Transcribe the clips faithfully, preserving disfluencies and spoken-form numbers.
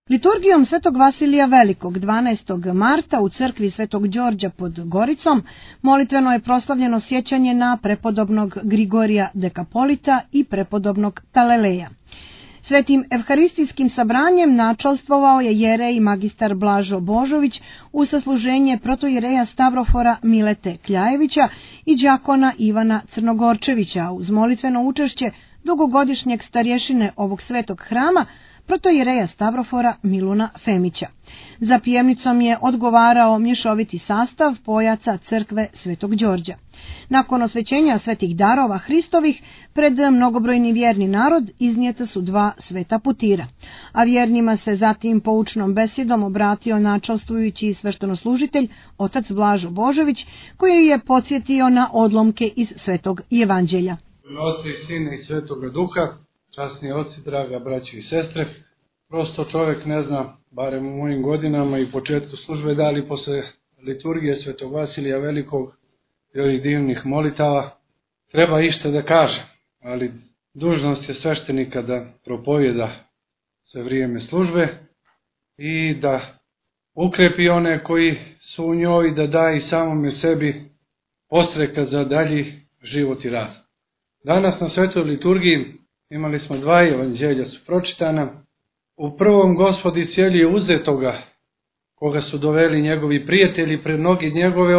Liturgijom Svetog Vasilija Velikog dvanaestog marta u crkvi Svetog Đorđa pod Goricom molitveno je proslavljeno sjećanje na prepodobnog Grigorija Dekapolita i prepodobnog Taleleja. Svetim evharistijskim sabranjem načalstvovao je jerej magistar Blažo Božović u sasluženje protoijereja Stavrofora Milete Kljajevića i đakona Ivana Crnogorčevića uz molitveno učešće dugogodišnjeg starješine ovog svetog hrama, protoijereja Stavrofora Miluna Femića. Za pjevnicom je odgovarao mješoviti sastav pojaca crkve Svetog Đorđa. Nakon osvećenja svetih darova Hristovih, pred mnogobrojni vjerni narod iznijeta su dva sveta putira, a vjernima se zatim poučnom besedom obratio načalstvujući sveštenoslužitelj otac Blažo Božović, koji je podsjetio na odlomke iz Svetog Evanđelja. Oca i Sina i Svetoga Duha, časni oci, draga braćo i sestre, prosto čovjek ne zna, barem u mojim godinama i početku službe, da li posle liturgije Svetog Vasilija Velikog i ovih divnih molitava treba išta da kaže, ali dužnost je sveštenika da propovjeda sve vrijeme službe i da ukrepi one koji su u njoj, da da i samome sebi postreka za dalji život i rad. Danas na svetoj liturgiji imali smo dva evanđelja su pročitana. U prvom Gospod iscijelio uzetoga, koga su doveli njegovi prijatelji pred noge njegove,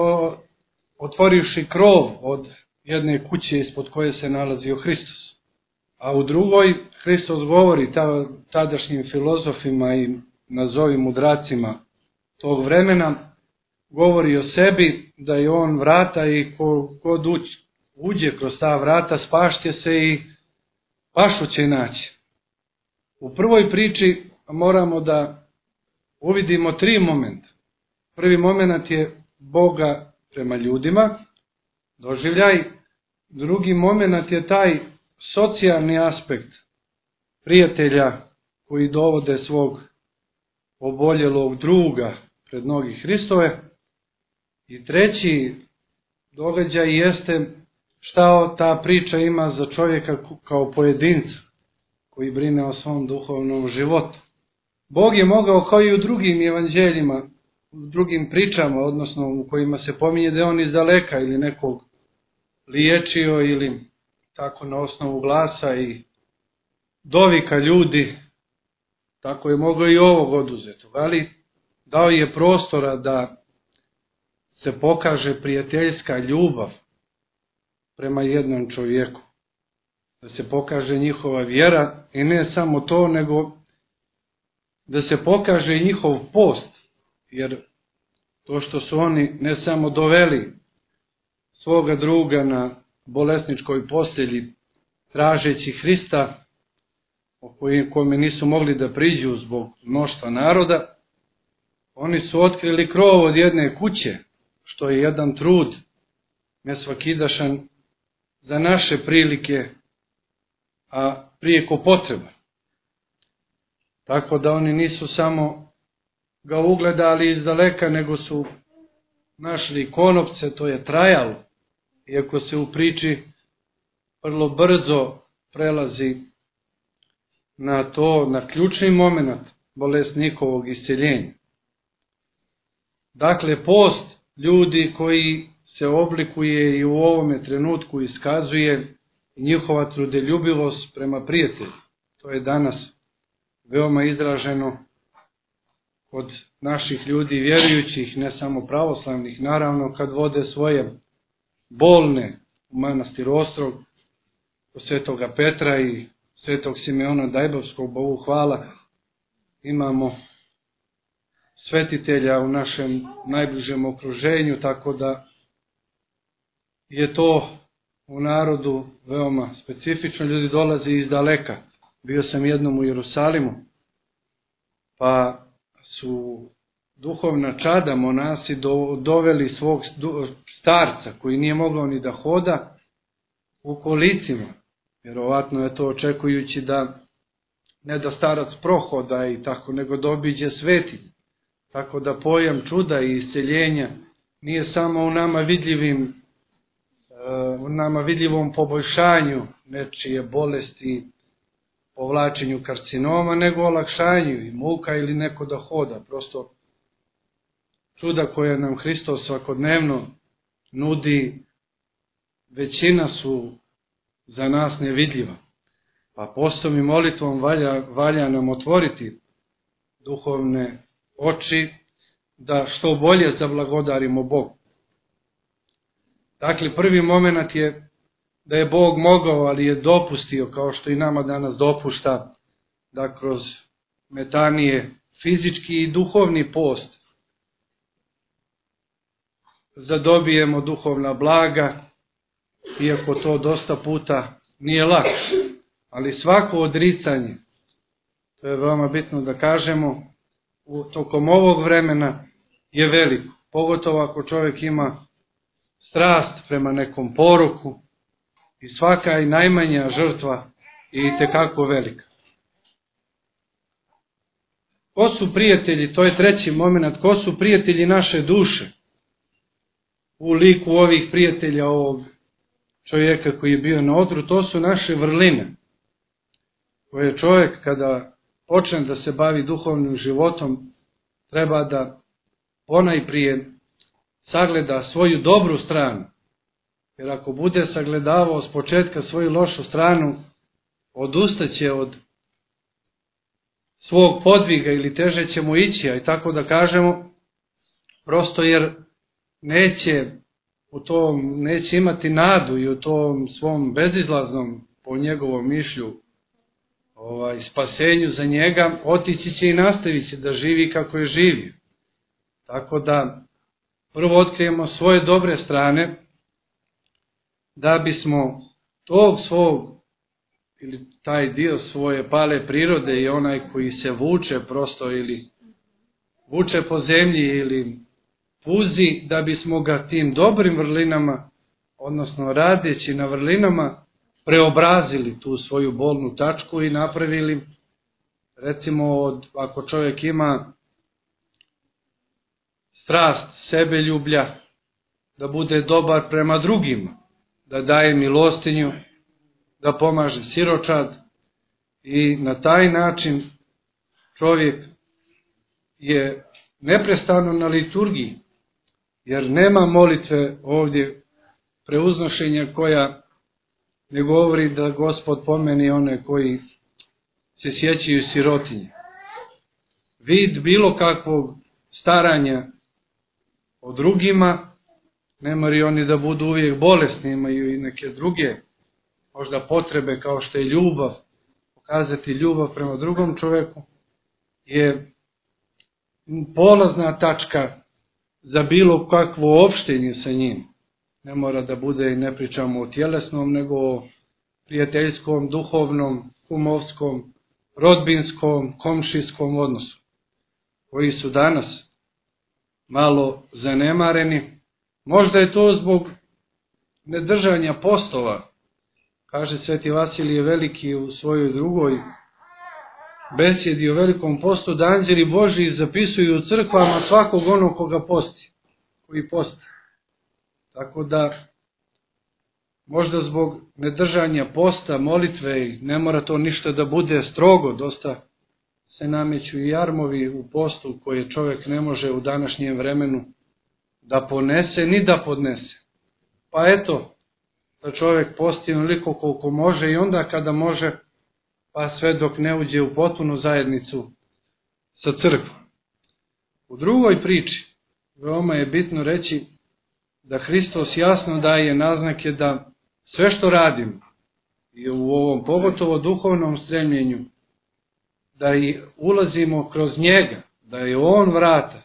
otvorivši krov od jedne kuće ispod koje se nalazio Hristos. A u drugoj Hristos govori tadašnjim filozofima i nazovi mudracima tog vremena, govori o sebi da je on vrata i ko god uđe kroz ta vrata spašće se i pašu će naći. U prvoj priči moramo da uvidimo tri momenta. Prvi moment je Boga prema ljudima, doživljaj. Drugi moment je taj socijalni aspekt prijatelja koji dovode svog oboljelog druga pred noge Hristove. I treći događaj jeste šta ta priča ima za čovjeka kao pojedinca koji brine o svom duhovnom životu. Bog je mogao, kao i u drugim evanđeljima, u drugim pričama, odnosno u kojima se pominje da je on iz daleka ili nekog liječio ili tako na osnovu glasa i dovika ljudi, tako je mogao i ovog oduzetog, ali dao je prostora da se pokaže prijateljska ljubav prema jednom čovjeku, da se pokaže njihova vjera i ne samo to, nego da se pokaže i njihov post, jer to što su oni ne samo doveli svoga druga na bolesničkoj postelji tražeći Hrista, o kome nisu mogli da priđu zbog mnoštva naroda, oni su otkrili krov od jedne kuće, što je jedan trud nesvakidašan za naše prilike, a prijeko potreba. Tako da oni nisu samo ga ugledali iz daleka, nego su našli konopce, to je trajalo, iako se u priči vrlo brzo prelazi na to, na ključni moment bolesnikovog isceljenja. Dakle, post ljudi koji se oblikuje i u ovome trenutku iskazuje njihova trudeljubivost prema prijatelju. To je danas veoma izraženo kod naših ljudi vjerujućih, ne samo pravoslavnih, naravno kad vode svoje bolne u manastir Ostrog, kod Svetoga Petra i Svetog Simeona Dajbovskog, Bogu hvala, imamo svetitelja u našem najbližem okruženju, tako da je to u narodu veoma specifično. Ljudi dolaze iz daleka. Bio sam jednom u Jerusalimu, pa su duhovna čada monasi doveli svog starca koji nije mogao ni da hoda u kolicima. Vjerovatno je to očekujući da ne da starac prohoda i tako, nego da obiđe svetinju. Tako da pojam čuda i isceljenja nije samo u nama vidljivim, u nama vidljivom poboljšanju nečije bolesti povlačenju karcinoma, nego olakšanju i muka ili neko da hoda. Prosto čuda koje nam Hristos svakodnevno nudi, većina su za nas nevidljiva. Pa postom i molitvom valja, valja nam otvoriti duhovne oči, da što bolje zablagodarimo Bogu. Dakle, prvi moment je da je Bog mogao, ali je dopustio, kao što i nama danas dopušta, da kroz metanije fizički i duhovni post zadobijemo duhovna blaga, iako to dosta puta nije lako. Ali svako odricanje, to je veoma bitno da kažemo, u tokom ovog vremena je veliko. Pogotovo ako čovjek ima strast prema nekom poruku, i svaka i najmanja žrtva je itekako velika. Ko su prijatelji, to je treći moment, ko su prijatelji naše duše? U liku ovih prijatelja ovog čovjeka koji je bio na odru, to su naše vrline, koje čovjek kada počne da se bavi duhovnim životom, treba da ponajprije sagleda svoju dobru stranu. Jer ako bude sagledavao s početka svoju lošu stranu, odustaće od svog podviga ili teže će mu ići, a i tako da kažemo, prosto jer neće, u tom, neće imati nadu i u tom svom bezizlaznom, po njegovom mišlju, ovaj, spasenju za njega, otići će i nastavit će da živi kako je živio. Tako da prvo otkrijemo svoje dobre strane, da bismo tog svog, ili taj dio svoje pale prirode i onaj koji se vuče prosto ili vuče po zemlji ili puzi, da bismo ga tim dobrim vrlinama, odnosno radeći na vrlinama, preobrazili tu svoju bolnu tačku i napravili, recimo, od, ako čovjek ima strast sebeljublja, da bude dobar prema drugima, da daje milostinju, da pomaže siročad, i na taj način čovjek je neprestano na liturgiji, jer nema molitve ovdje preuznošenja koja ne govori da Gospod pomeni one koji se sjećaju sirotinje. Vid bilo kakvog staranja o drugima, ne moraju oni da budu uvijek bolesni, imaju i neke druge možda potrebe, kao što je ljubav, pokazati ljubav prema drugom čovjeku, je polazna tačka za bilo kakvo opštenje sa njim. Ne mora da bude, i ne pričamo o tjelesnom, nego o prijateljskom, duhovnom, kumovskom, rodbinskom, komšijskom odnosu, koji su danas malo zanemareni. Možda je to zbog nedržanja postova. Kaže Sveti Vasilije Veliki u svojoj drugoj besjedi o velikom postu, da anđeli Božji zapisuju u crkvama svakog onog koga posti, koji posti. Tako da, možda zbog nedržanja posta, molitve, ne mora to ništa da bude strogo, dosta se nameću i jarmovi u postu koje čovjek ne može u današnjem vremenu da ponese ni da podnese. Pa eto, da čovjek posti onoliko koliko može, i onda kada može, pa sve dok ne uđe u potpunu zajednicu sa crkvom. U drugoj priči veoma je bitno reći da Hristos jasno daje naznake da sve što radimo, i u ovom pogotovo duhovnom stremljenju, da i ulazimo kroz njega, da je on vrata,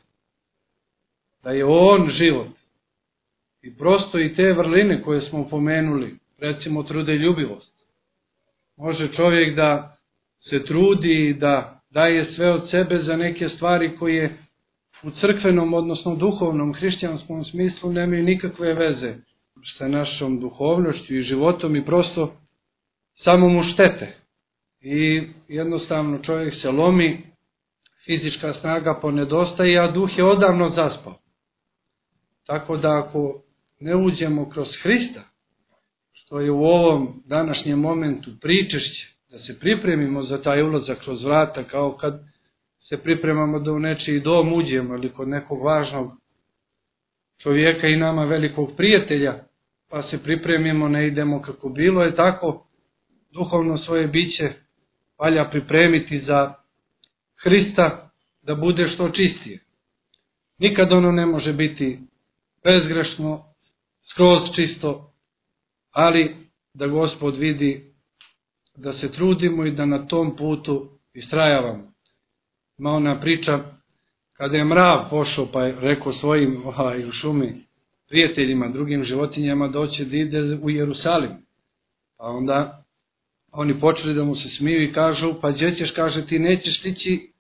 da je on život. I prosto i te vrline koje smo pomenuli, recimo trudeljubivost. Može čovjek da se trudi i da daje sve od sebe za neke stvari koje u crkvenom, odnosno duhovnom, hrišćanskom smislu nemaju nikakve veze sa našom duhovnošću i životom, i prosto samo mu štete. I jednostavno čovjek se lomi, fizička snaga ponedostaje, a duh je odavno zaspao. Tako da ako ne uđemo kroz Hrista, što je u ovom današnjem momentu pričešće, da se pripremimo za taj ulazak kroz vrata, kao kad se pripremamo da u nečiji dom uđemo ili kod nekog važnog čovjeka i nama velikog prijatelja, pa se pripremimo, ne idemo kako bilo je tako, duhovno svoje biće valja pripremiti za Hrista da bude što čistije. Nikad ono ne može biti bezgrešno, skroz čisto, ali da Gospod vidi da se trudimo i da na tom putu istrajavamo. Ima ona priča kada je mrav pošao pa je rekao svojim ovaj, u šumi prijateljima, drugim životinjama da hoće da ide u Jerusalim. Pa onda oni počeli da mu se smiju i kažu, pa gdje ćeš, kaže, ti nećeš ići,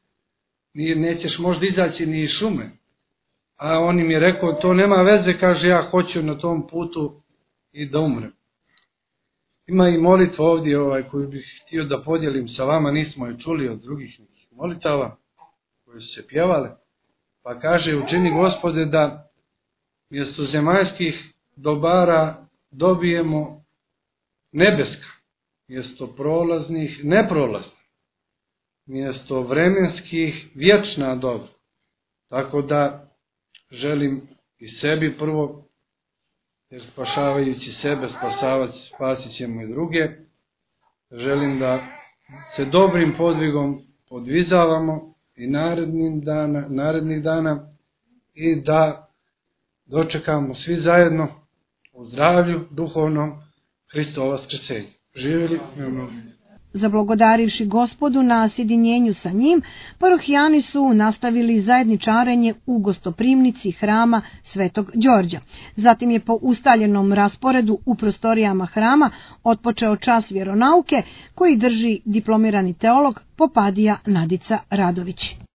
nećeš možda izaći ni iz šume. A on im je rekao, to nema veze, kaže, ja hoću na tom putu i da umrem. Ima i molitva ovdje ovaj, koju bih htio da podijelim sa vama, nismo je čuli od drugih molitava koje su se pjevale. Pa kaže, učini Gospode da mjesto zemaljskih dobara dobijemo nebeska, mjesto prolaznih neprolazna, mjesto vremenskih vječna dobra. Tako da želim i sebi prvo, jer spašavajući sebe spasavac, spasit ćemo i druge. Želim da se dobrim podvigom podvizavamo i narednih dana, narednih dana i da dočekamo svi zajedno u zdravlju duhovnom Hristovo vaskrsenje. Živjeli. Zablagodarivši Gospodu na sjedinjenju sa njim, parohijani su nastavili zajedničarenje u gostoprimnici hrama Svetog Đorđa. Zatim je po ustaljenom rasporedu u prostorijama hrama otpočeo čas vjeronauke koji drži diplomirani teolog Popadija Nadica Radović.